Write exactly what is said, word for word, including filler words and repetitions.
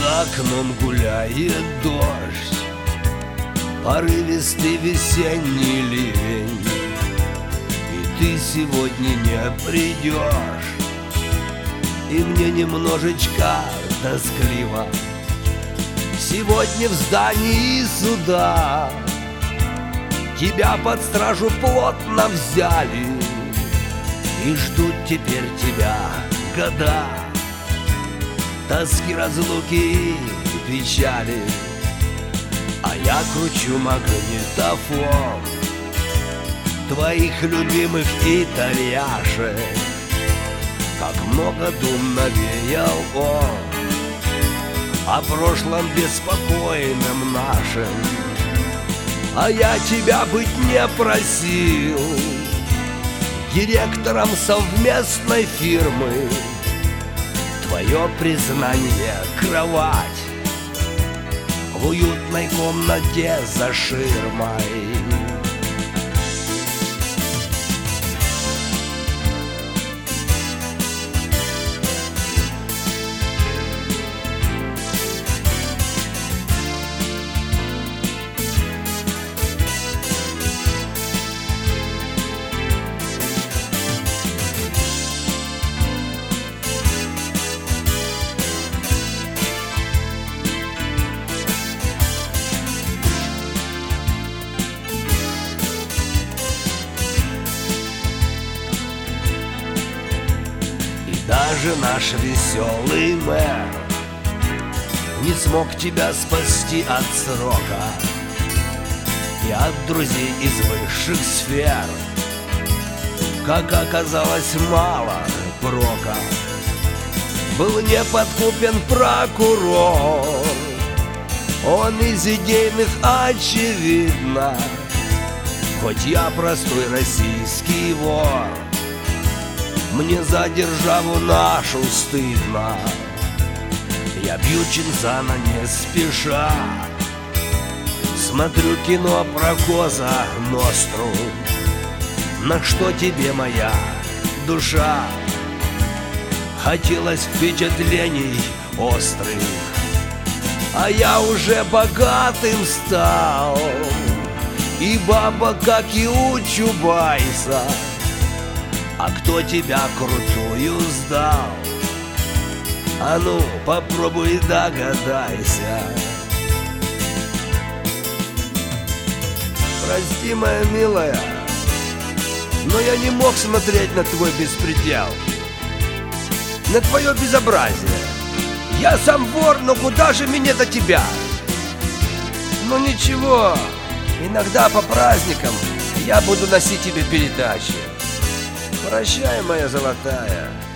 За окном гуляет дождь, порывистый весенний ливень, и ты сегодня не придешь, и мне немножечко тоскливо. Сегодня в здании суда тебя под стражу плотно взяли, и ждут теперь тебя года тоски, разлуки и печали. А я кручу магнитофон твоих любимых итальяшек, как много дум навеял он о прошлом беспокойном нашем. А я тебя быть не просил директором совместной фирмы. Твое признание — кровать в уютной комнате за ширмой. Даже наш веселый мэр не смог тебя спасти от срока и от друзей из высших сфер, как оказалось, мало прока. Был не подкупен прокурор, он из идейных очевидно, хоть я простой российский вор, мне за державу нашу стыдно. Я бью Чинзана не спеша, смотрю кино про Коза Ностру. На что тебе моя душа? Хотелось впечатлений острых, а я уже богатым стал, и баба, как и у Чубайса. А кто тебя крутую сдал? А ну, попробуй догадайся. Прости, моя милая, но я не мог смотреть на твой беспредел, на твое безобразие. Я сам вор, но куда же мне до тебя? Ну ничего, иногда по праздникам я буду носить тебе передачи. Прощай, моя золотая.